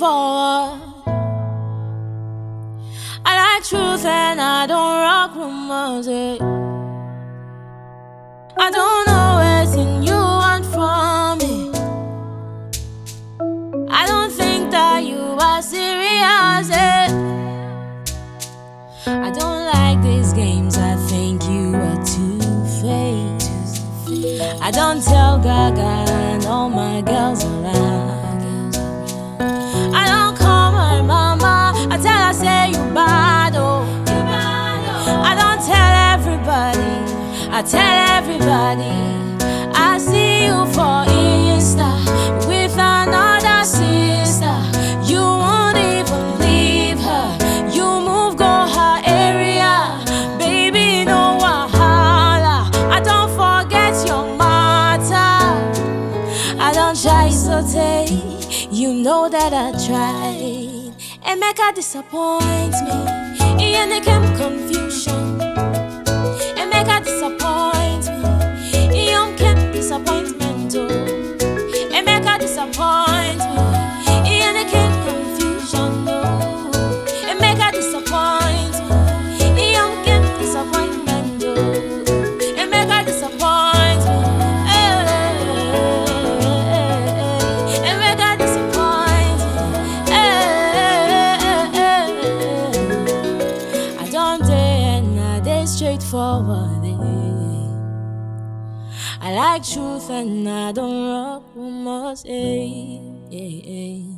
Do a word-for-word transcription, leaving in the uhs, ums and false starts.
straightforward. I like truth and I don't rock rumors. Eh. I don't know anything you want from me. I don't think that you are serious. Eh. I don't like these games. I think you are two-faced. I don't tell Gaga and all my girls are lying. I don't call my mama. I tell her say you bad oh. I don't tell everybody. I tell everybody. I see you for Insta with another sister. You won't even leave her. You move go her area. Baby no wahala. I don't forget your matter. I don't try so take. You know that I tried. And make her disappoint me. In the camp confusion. And make her disappoint me. Young camp disappointment. Oh. And make her disappoint me. In the camp confusion. Oh. And make her disappoint me. Young camp disappointment. Oh. And make her disappoint me. And make her disappoint me. I don't dare and I dare straightforward. Eh. I like truth and I don't rock rumors. Eh, eh, eh.